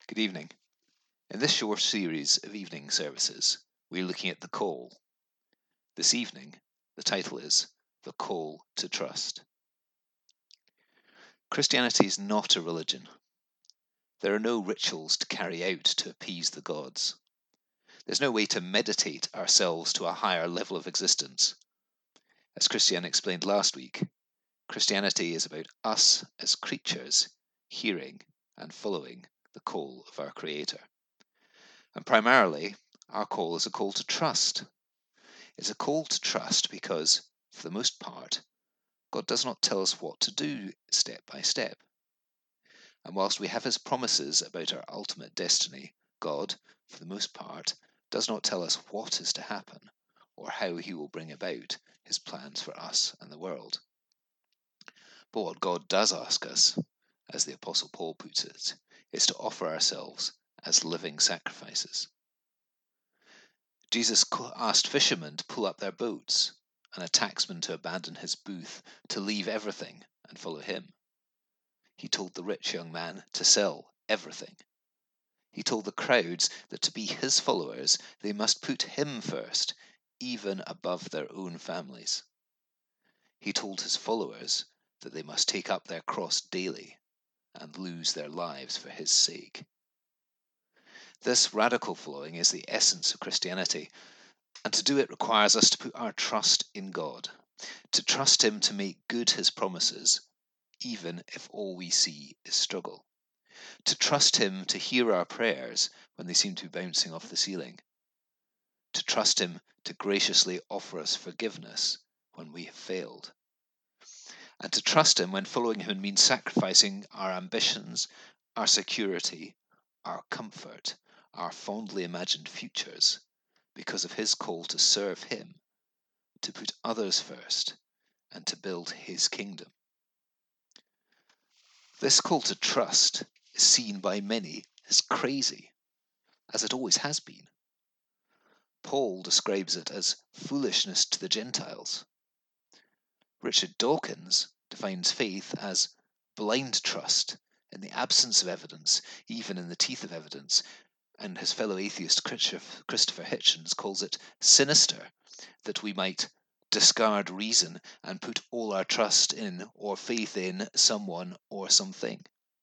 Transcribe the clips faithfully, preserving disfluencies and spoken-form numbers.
Good evening. In this short series of evening services, we're looking at the call. This evening, the title is The Call to Trust. Christianity is not a religion. There are no rituals to carry out to appease the gods. There's no way to meditate ourselves to a higher level of existence. As Christiane explained last week, Christianity is about us as creatures hearing and following the call of our Creator. And primarily, our call is a call to trust. It's a call to trust because, for the most part, God does not tell us what to do step by step. And whilst we have His promises about our ultimate destiny, God, for the most part, does not tell us what is to happen or how He will bring about His plans for us and the world. But what God does ask us, as the Apostle Paul puts it, is to offer ourselves as living sacrifices. Jesus asked fishermen to pull up their boats and a tacksman to abandon his booth, to leave everything and follow him. He told the rich young man to sell everything. He told the crowds that to be his followers, they must put him first, even above their own families. He told his followers that they must take up their cross daily and lose their lives for his sake. This radical following is the essence of Christianity, and to do it requires us to put our trust in God, to trust Him to make good His promises, even if all we see is struggle, to trust Him to hear our prayers when they seem to be bouncing off the ceiling, to trust Him to graciously offer us forgiveness when we have failed, and to trust Him when following Him means sacrificing our ambitions, our security, our comfort, our fondly imagined futures, because of His call to serve Him, to put others first, and to build His kingdom. This call to trust is seen by many as crazy, as it always has been. Paul describes it as foolishness to the Gentiles. Richard Dawkins defines faith as blind trust in the absence of evidence, even in the teeth of evidence, and his fellow atheist Christopher Hitchens calls it sinister, that we might discard reason and put all our trust in or faith in someone or something.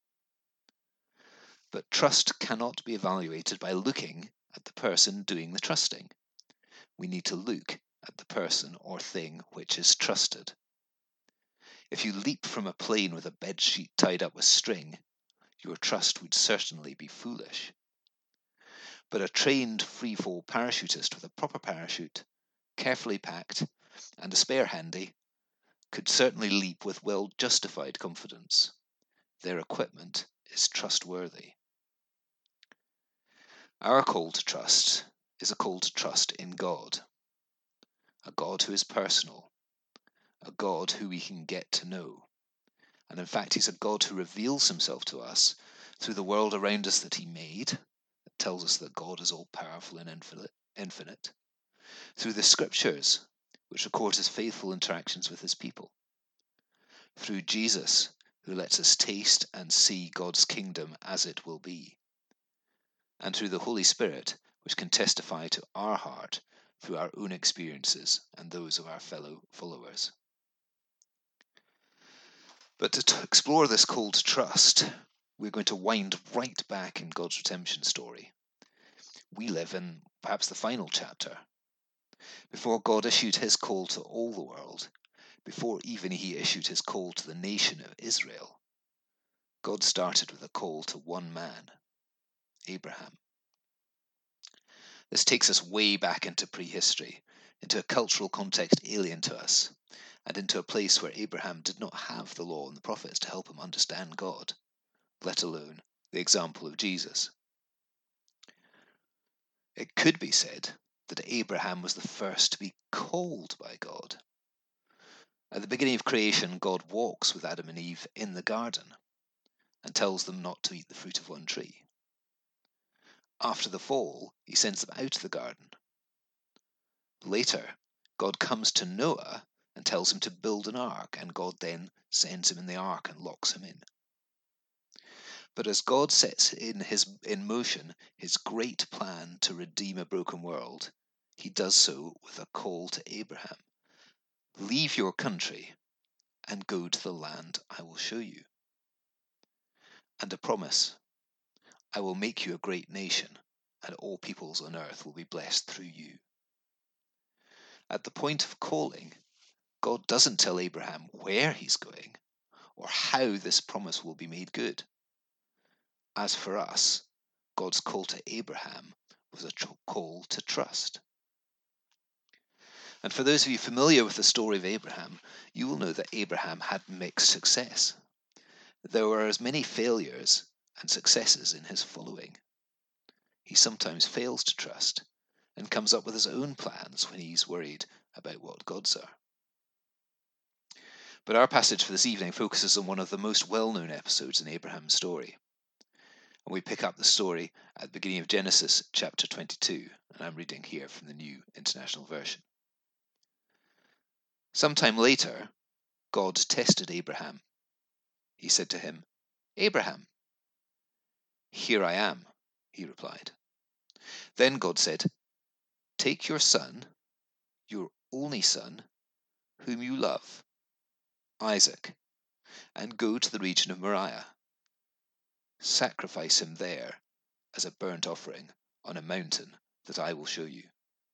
But trust cannot be evaluated by looking at the person doing the trusting. We need to look at the person or thing which is trusted. If you leap from a plane with a bedsheet tied up with string, your trust would certainly be foolish. But a trained free-fall parachutist with a proper parachute, carefully packed, and a spare handy, could certainly leap with well-justified confidence. Their equipment is trustworthy. Our call to trust is a call to trust in God, a God who is personal, a God who we can get to know. And in fact, He's a God who reveals Himself to us through the world around us that He made, that tells us that God is all-powerful and infinite, through the Scriptures, which record His faithful interactions with His people, through Jesus, who lets us taste and see God's kingdom as it will be, and through the Holy Spirit, which can testify to our heart through our own experiences and those of our fellow followers. But to t- explore this call to trust, we're going to wind right back in God's redemption story. We live in perhaps the final chapter. Before God issued His call to all the world, before even He issued His call to the nation of Israel, God started with a call to one man, Abraham. This takes us way back into prehistory, into a cultural context alien to us, and into a place where Abraham did not have the law and the prophets to help him understand God, let alone the example of Jesus. It could be said that Abraham was the first to be called by God. At the beginning of creation, God walks with Adam and Eve in the garden and tells them not to eat the fruit of one tree. After the fall, He sends them out of the garden. Later, God comes to Noah and tells him to build an ark, and God then sends him in the ark and locks him in. But as God sets in his in motion his great plan to redeem a broken world, he does so with a call to Abraham. Leave your country and go to the land I will show you. And a promise: I will make you a great nation, and all peoples on earth will be blessed through you. At the point of calling, God doesn't tell Abraham where he's going or how this promise will be made good. As for us, God's call to Abraham was a tr- call to trust. And for those of you familiar with the story of Abraham, you will know that Abraham had mixed success. There were as many failures and successes in his following. He sometimes fails to trust and comes up with his own plans when he's worried about what God's are. But our passage for this evening focuses on one of the most well-known episodes in Abraham's story. And we pick up the story at the beginning of Genesis chapter twenty-two, and I'm reading here from the New International Version. Sometime later, God tested Abraham. He said to him, "Abraham." "Here I am," he replied. Then God said, "Take your son, your only son, whom you love, Isaac, and go to the region of Moriah. Sacrifice him there as a burnt offering on a mountain that I will show you."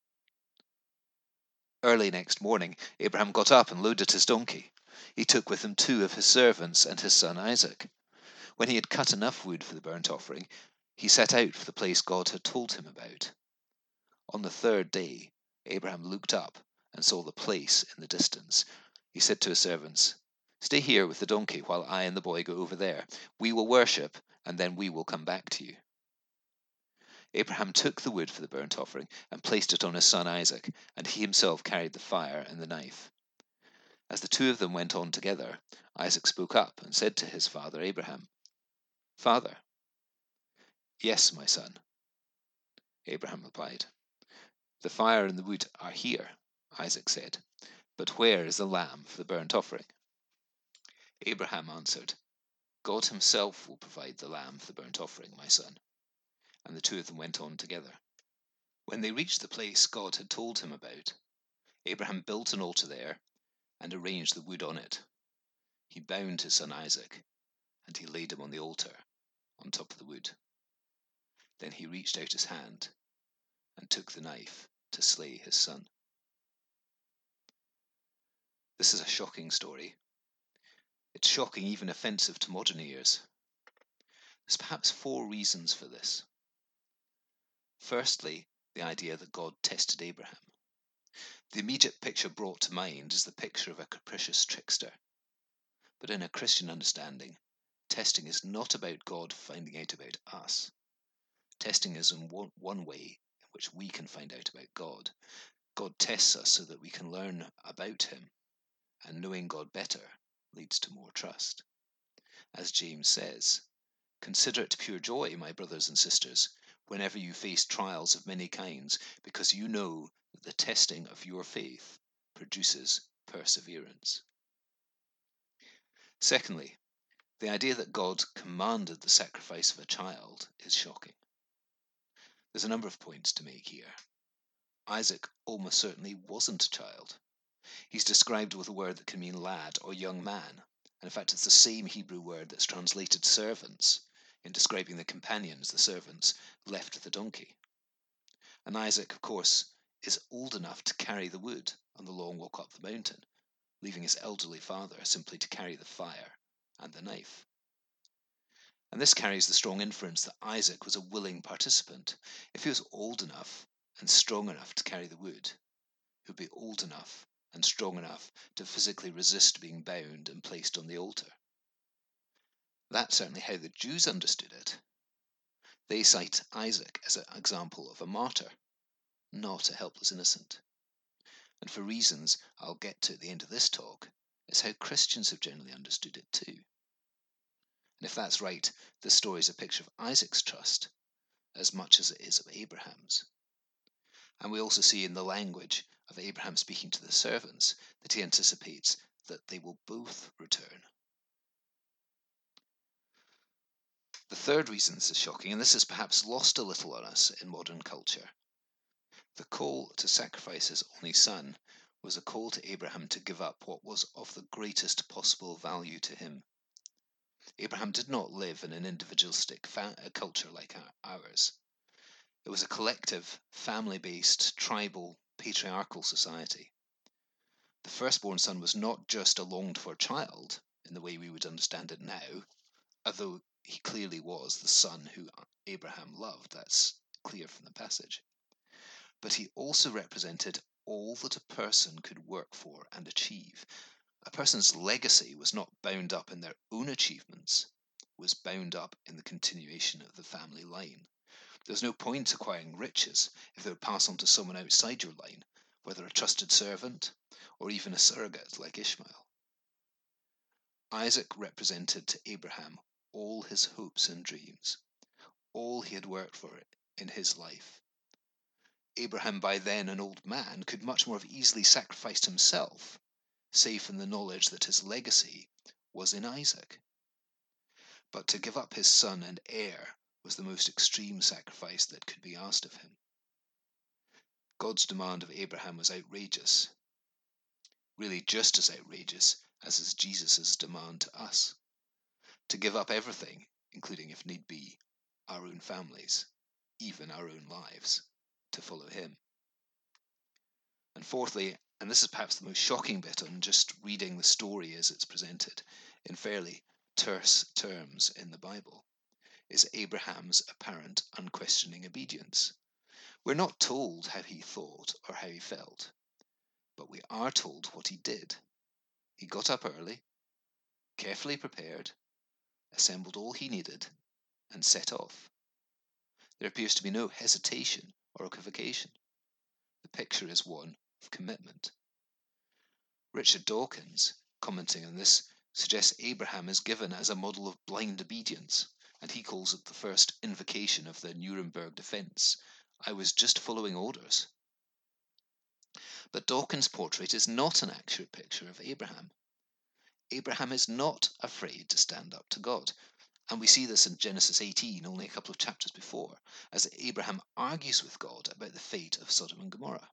Early next morning, Abraham got up and loaded his donkey. He took with him two of his servants and his son Isaac. When he had cut enough wood for the burnt offering, he set out for the place God had told him about. On the third day, Abraham looked up and saw the place in the distance. He said to his servants, "Stay here with the donkey while I and the boy go over there. We will worship, and then we will come back to you." Abraham took the wood for the burnt offering and placed it on his son Isaac, and he himself carried the fire and the knife. As the two of them went on together, Isaac spoke up and said to his father Abraham, "Father." "Yes, my son," Abraham replied. "The fire and the wood are here," Isaac said, "but where is the lamb for the burnt offering?" Abraham answered, "God himself will provide the lamb for the burnt offering, my son." And the two of them went on together. When they reached the place God had told him about, Abraham built an altar there and arranged the wood on it. He bound his son Isaac, and he laid him on the altar on top of the wood. Then he reached out his hand and took the knife to slay his son. This is a shocking story. It's shocking, even offensive to modern ears. There's perhaps four reasons for this. Firstly, the idea that God tested Abraham. The immediate picture brought to mind is the picture of a capricious trickster. But in a Christian understanding, testing is not about God finding out about us. Testing is in one, one way in which we can find out about God. God tests us so that we can learn about him, and knowing God better leads to more trust. As James says, "Consider it pure joy, my brothers and sisters, whenever you face trials of many kinds, because you know that the testing of your faith produces perseverance." Secondly, the idea that God commanded the sacrifice of a child is shocking. There's a number of points to make here. Isaac almost certainly wasn't a child. He's described with a word that can mean lad or young man, and in fact it's the same Hebrew word that's translated servants in describing the companions, the servants, left with the donkey. And Isaac, of course, is old enough to carry the wood on the long walk up the mountain, leaving his elderly father simply to carry the fire and the knife. And this carries the strong inference that Isaac was a willing participant. If he was old enough and strong enough to carry the wood, he would be old enough and strong enough to physically resist being bound and placed on the altar. That's certainly how the Jews understood it. They cite Isaac as an example of a martyr, not a helpless innocent. And for reasons I'll get to at the end of this talk, it's how Christians have generally understood it too. And if that's right, this story is a picture of Isaac's trust as much as it is of Abraham's. And we also see in the language of Abraham speaking to the servants that he anticipates that they will both return. The third reason this is shocking, and this is perhaps lost a little on us in modern culture. The call to sacrifice his only son was a call to Abraham to give up what was of the greatest possible value to him. Abraham did not live in an individualistic fa- culture like ours. It was a collective, family-based, tribal, patriarchal society. The firstborn son was not just a longed-for child, in the way we would understand it now, although he clearly was the son who Abraham loved. That's clear from the passage. But he also represented all that a person could work for and achieve. A person's legacy was not bound up in their own achievements, was bound up in the continuation of the family line. There's no point acquiring riches if they would pass on to someone outside your line, whether a trusted servant or even a surrogate like Ishmael. Isaac represented to Abraham all his hopes and dreams, all he had worked for in his life. Abraham, by then an old man, could much more have easily sacrificed himself, safe in the knowledge that his legacy was in Isaac. But to give up his son and heir was the most extreme sacrifice that could be asked of him. God's demand of Abraham was outrageous, really just as outrageous as is Jesus' demand to us, to give up everything, including, if need be, our own families, even our own lives, to follow him. And fourthly, and this is perhaps the most shocking bit on just reading the story as it's presented in fairly terse terms in the Bible, is Abraham's apparent unquestioning obedience. We're not told how he thought or how he felt, but we are told what he did. He got up early, carefully prepared, assembled all he needed, and set off. There appears to be no hesitation or equivocation. The picture is one of commitment. Richard Dawkins, commenting on this, suggests Abraham is given as a model of blind obedience, and he calls it the first invocation of the Nuremberg defense. I was just following orders. But Dawkins' portrait is not an accurate picture of Abraham. Abraham is not afraid to stand up to God. And we see this in Genesis eighteen, only a couple of chapters before, as Abraham argues with God about the fate of Sodom and Gomorrah.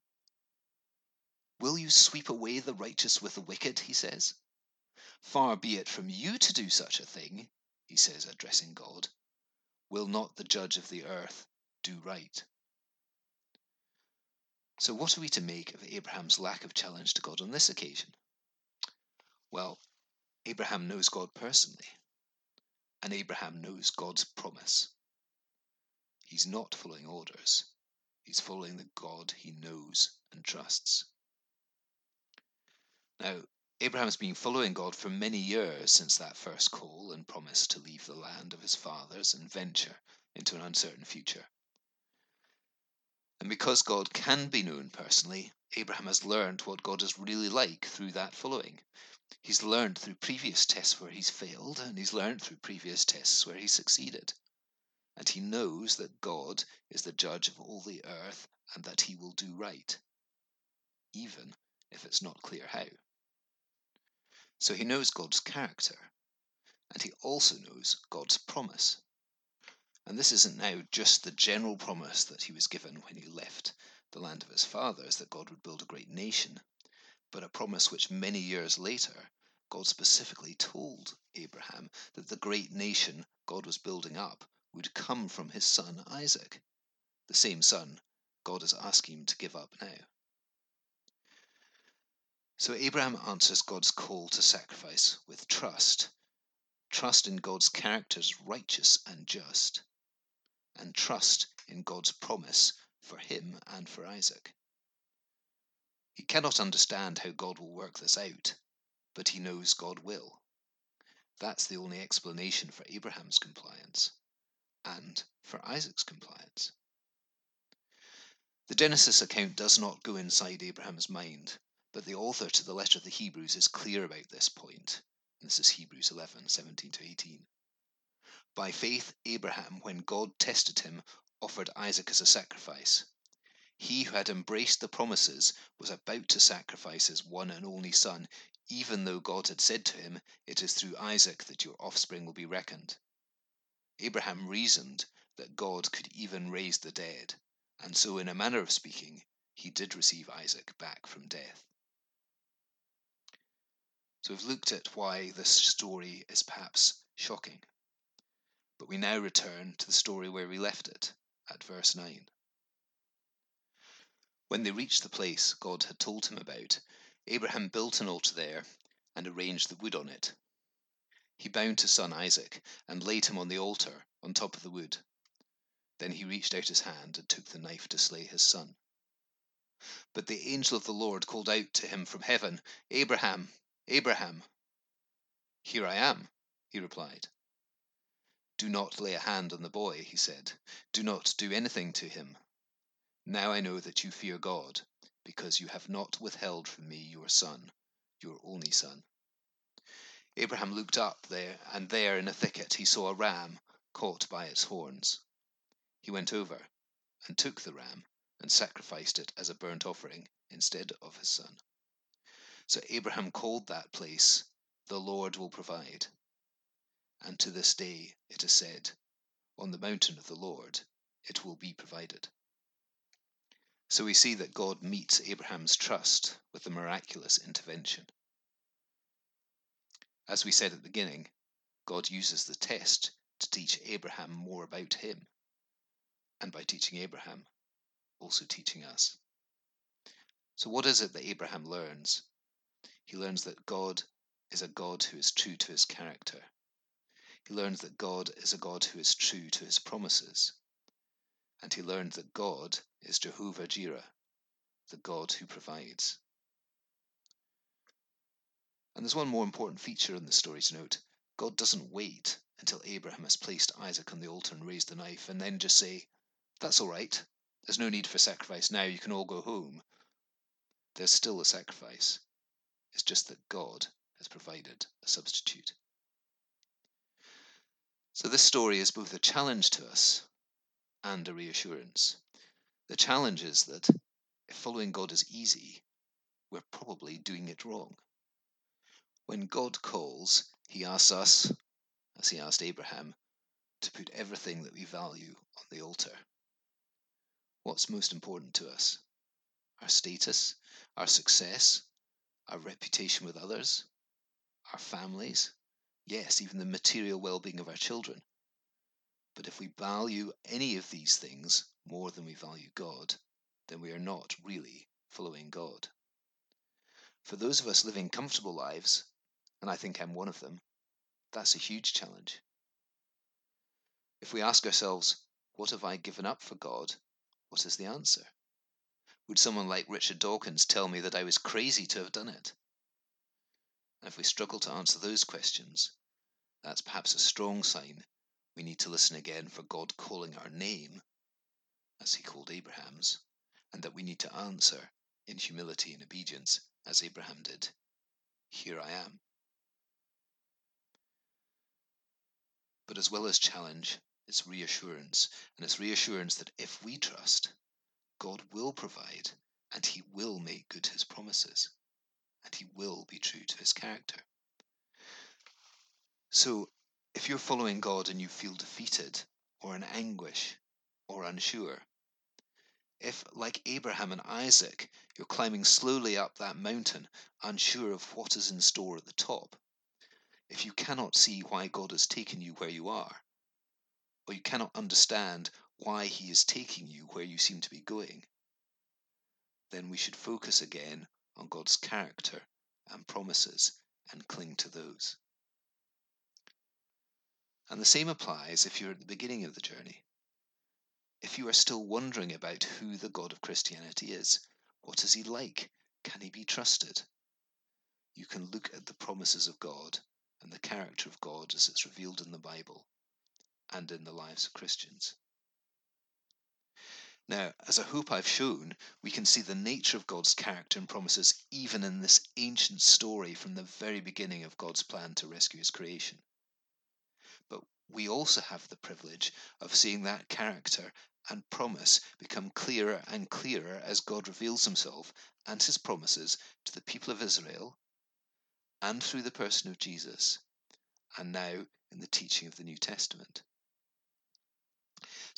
Will you sweep away the righteous with the wicked, he says. Far be it from you to do such a thing, he says, addressing God. Will not the judge of the earth do right? So what are we to make of Abraham's lack of challenge to God on this occasion? Well, Abraham knows God personally, and Abraham knows God's promise. He's not following orders. He's following the God he knows and trusts. Now, Abraham's been following God for many years since that first call and promise to leave the land of his fathers and venture into an uncertain future. And because God can be known personally, Abraham has learned what God is really like through that following. He's learned through previous tests where he's failed, and he's learned through previous tests where he's succeeded. And he knows that God is the judge of all the earth and that he will do right, even if it's not clear how. So he knows God's character, and he also knows God's promise. And this isn't now just the general promise that he was given when he left the land of his fathers, that God would build a great nation, but a promise which many years later, God specifically told Abraham that the great nation God was building up would come from his son Isaac, the same son God is asking him to give up now. So Abraham answers God's call to sacrifice with trust. Trust in God's character as righteous and just, and trust in God's promise for him and for Isaac. He cannot understand how God will work this out, but he knows God will. That's the only explanation for Abraham's compliance and for Isaac's compliance. The Genesis account does not go inside Abraham's mind, but the author to the letter of the Hebrews is clear about this point. And this is Hebrews eleven, seventeen to eighteen. By faith, Abraham, when God tested him, offered Isaac as a sacrifice. He who had embraced the promises was about to sacrifice his one and only son, even though God had said to him, "It is through Isaac that your offspring will be reckoned." Abraham reasoned that God could even raise the dead, and so, in a manner of speaking, he did receive Isaac back from death. So we've looked at why this story is perhaps shocking. But we now return to the story where we left it, at verse nine. When they reached the place God had told him about, Abraham built an altar there and arranged the wood on it. He bound his son Isaac and laid him on the altar on top of the wood. Then he reached out his hand and took the knife to slay his son. But the angel of the Lord called out to him from heaven, "Abraham, Abraham." "Here I am," he replied. "Do not lay a hand on the boy," he said. "Do not do anything to him. Now I know that you fear God, because you have not withheld from me your son, your only son." Abraham looked up there, and there in a thicket he saw a ram caught by its horns. He went over and took the ram and sacrificed it as a burnt offering instead of his son. So Abraham called that place, "The Lord will provide." And to this day it is said, "On the mountain of the Lord it will be provided." So we see that God meets Abraham's trust with a miraculous intervention. As we said at the beginning, God uses the test to teach Abraham more about him, and by teaching Abraham, also teaching us. So what is it that Abraham learns? He learns that God is a God who is true to his character. He learns that God is a God who is true to his promises. And he learned that God is Jehovah Jireh, the God who provides. And there's one more important feature in the story to note. God doesn't wait until Abraham has placed Isaac on the altar and raised the knife and then just say, "That's all right. There's no need for sacrifice now. You can all go home." There's still a sacrifice. It's just that God has provided a substitute. So this story is both a challenge to us and a reassurance. The challenge is that if following God is easy, we're probably doing it wrong. When God calls, he asks us, as he asked Abraham, to put everything that we value on the altar. What's most important to us? Our status, our success, our reputation with others, our families, yes, even the material well-being of our children. But if we value any of these things more than we value God, then we are not really following God. For those of us living comfortable lives, and I think I'm one of them, that's a huge challenge. If we ask ourselves, what have I given up for God? What is the answer? Would someone like Richard Dawkins tell me that I was crazy to have done it? And if we struggle to answer those questions, that's perhaps a strong sign we need to listen again for God calling our name, as he called Abraham's, and that we need to answer in humility and obedience, as Abraham did. Here I am. But as well as challenge, it's reassurance, and it's reassurance that if we trust, God will provide, and he will make good his promises, and he will be true to his character. So, if you're following God and you feel defeated, or in anguish, or unsure, if, like Abraham and Isaac, you're climbing slowly up that mountain, unsure of what is in store at the top, if you cannot see why God has taken you where you are, or you cannot understand why he is taking you where you seem to be going, then we should focus again on God's character and promises and cling to those. And the same applies if you're at the beginning of the journey. If you are still wondering about who the God of Christianity is, what is he like? Can he be trusted? You can look at the promises of God and the character of God as it's revealed in the Bible and in the lives of Christians. Now, as I hope I've shown, we can see the nature of God's character and promises even in this ancient story from the very beginning of God's plan to rescue his creation. But we also have the privilege of seeing that character and promise become clearer and clearer as God reveals himself and his promises to the people of Israel, and through the person of Jesus, and now in the teaching of the New Testament.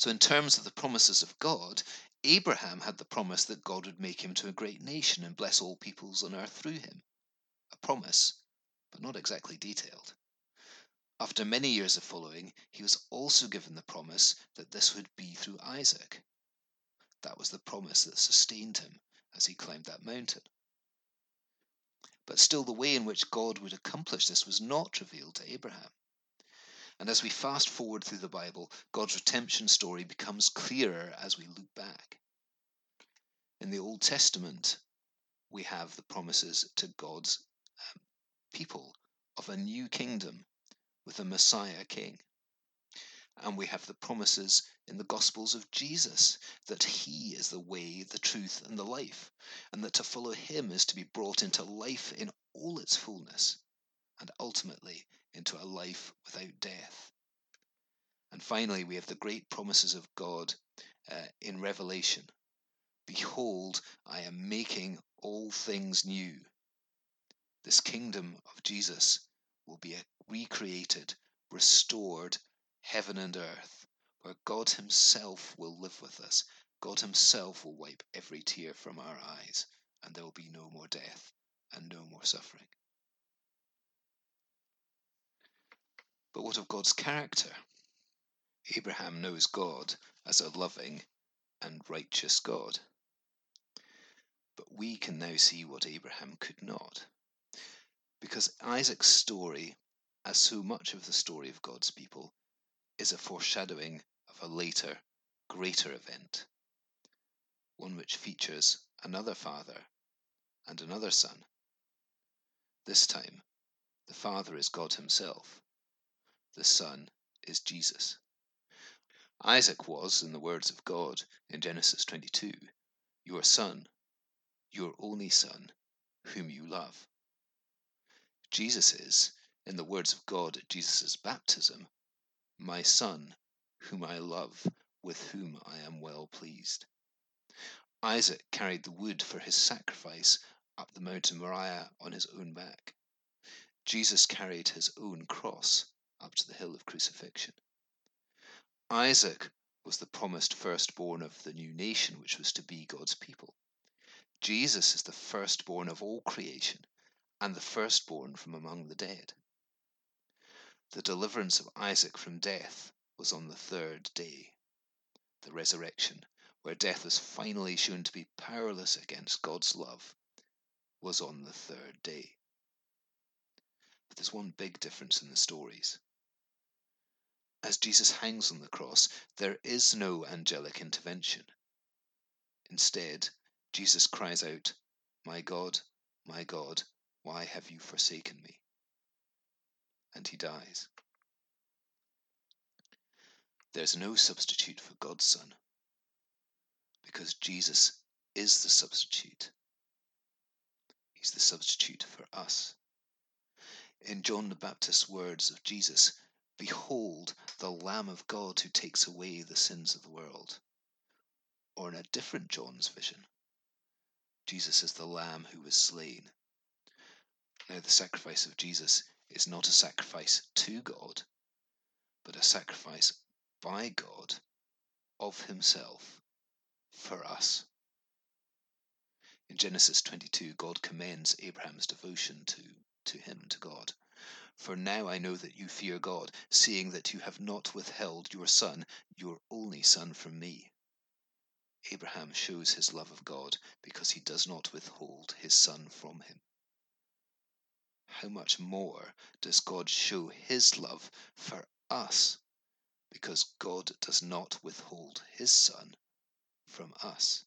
So, in terms of the promises of God, Abraham had the promise that God would make him to a great nation and bless all peoples on earth through him. A promise, but not exactly detailed. After many years of following, he was also given the promise that this would be through Isaac. That was the promise that sustained him as he climbed that mountain. But still, the way in which God would accomplish this was not revealed to Abraham. And as we fast forward through the Bible, God's redemption story becomes clearer as we look back. In the Old Testament, we have the promises to God's um, people of a new kingdom with a Messiah king. And we have the promises in the Gospels of Jesus that he is the way, the truth, and the life, and that to follow him is to be brought into life in all its fullness, and ultimately into a life without death. And finally, we have the great promises of God uh, in Revelation. Behold, I am making all things new. This kingdom of Jesus will be a recreated, restored heaven and earth, where God himself will live with us. God himself will wipe every tear from our eyes, and there will be no more death and no more suffering. But what of God's character? Abraham knows God as a loving and righteous God. But we can now see what Abraham could not. Because Isaac's story, as so much of the story of God's people, is a foreshadowing of a later, greater event, one which features another father and another son. This time, the father is God himself. The son is Jesus. Isaac was, in the words of God in Genesis twenty-two, your son, your only son, whom you love. Jesus is, in the words of God at Jesus' baptism, my son, whom I love, with whom I am well pleased. Isaac carried the wood for his sacrifice up the mountain Moriah on his own back. Jesus carried his own cross up to the hill of crucifixion. Isaac was the promised firstborn of the new nation which was to be God's people. Jesus is the firstborn of all creation and the firstborn from among the dead. The deliverance of Isaac from death was on the third day. The resurrection, where death was finally shown to be powerless against God's love, was on the third day. But there's one big difference in the stories. As Jesus hangs on the cross, there is no angelic intervention. Instead, Jesus cries out, "My God, my God, why have you forsaken me?" And he dies. There's no substitute for God's Son, because Jesus is the substitute. He's the substitute for us. In John the Baptist's words of Jesus, "Behold the Lamb of God who takes away the sins of the world." Or in a different John's vision, Jesus is the Lamb who was slain. Now, the sacrifice of Jesus is not a sacrifice to God, but a sacrifice by God of himself for us. In Genesis twenty-two, God commends Abraham's devotion to, to him, to God. "For now I know that you fear God, seeing that you have not withheld your son, your only son, from me." Abraham shows his love of God because he does not withhold his son from him. How much more does God show his love for us because God does not withhold his son from us?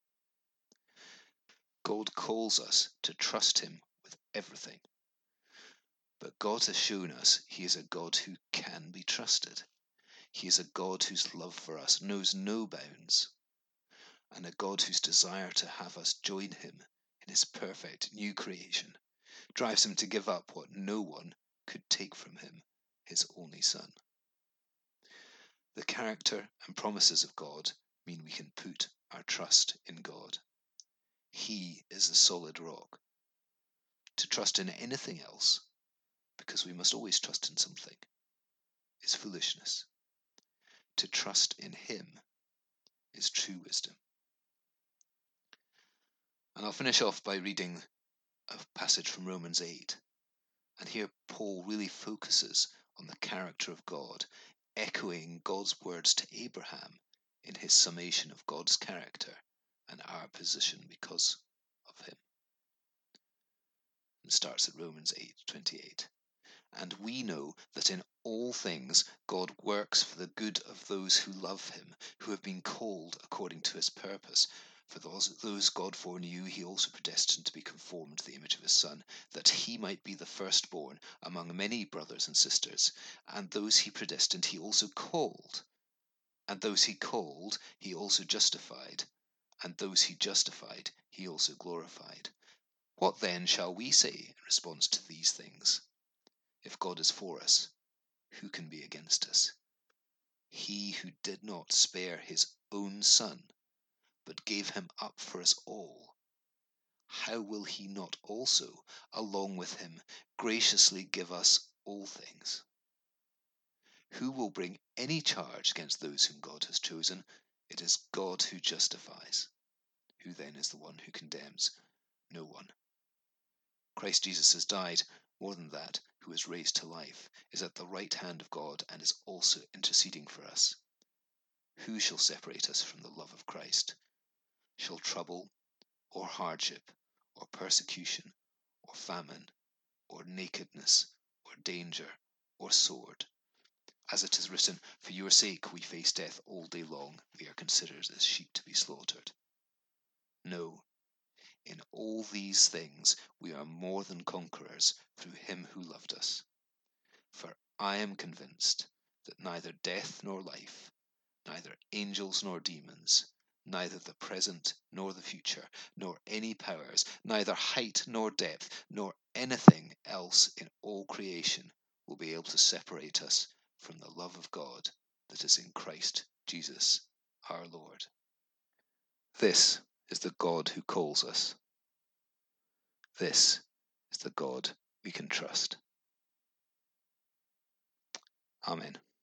God calls us to trust him with everything. But God has shown us he is a God who can be trusted. He is a God whose love for us knows no bounds, and a God whose desire to have us join him in his perfect new creation drives him to give up what no one could take from him, his only son. The character and promises of God mean we can put our trust in God. He is the solid rock. To trust in anything else, because we must always trust in something, is foolishness. to trust in him is true wisdom. And I'll finish off by reading a passage from Romans eight. And here Paul really focuses on the character of God, echoing God's words to Abraham in his summation of God's character and our position because of him. It starts at Romans eight twenty-eight. And we know that in all things God works for the good of those who love him, who have been called according to his purpose. For those, those God foreknew, he also predestined to be conformed to the image of his Son, that he might be the firstborn among many brothers and sisters. And those he predestined, he also called. And those he called, he also justified. And those he justified, he also glorified. What then shall we say in response to these things? If God is for us, who can be against us? He who did not spare his own Son, but gave him up for us all, how will he not also, along with him, graciously give us all things? Who will bring any charge against those whom God has chosen? It is God who justifies. Who then is the one who condemns? No one. Christ Jesus has died. More than that, who is raised to life, is at the right hand of God and is also interceding for us. Who shall separate us from the love of Christ? Shall trouble, or hardship, or persecution, or famine, or nakedness, or danger, or sword? As it is written, for your sake we face death all day long, we are considered as sheep to be slaughtered. No, in all these things we are more than conquerors through him who loved us. For I am convinced that neither death nor life, neither angels nor demons, neither the present nor the future, nor any powers, neither height nor depth, nor anything else in all creation will be able to separate us from the love of God that is in Christ Jesus our Lord. This is the God who calls us. This is the God we can trust. Amen.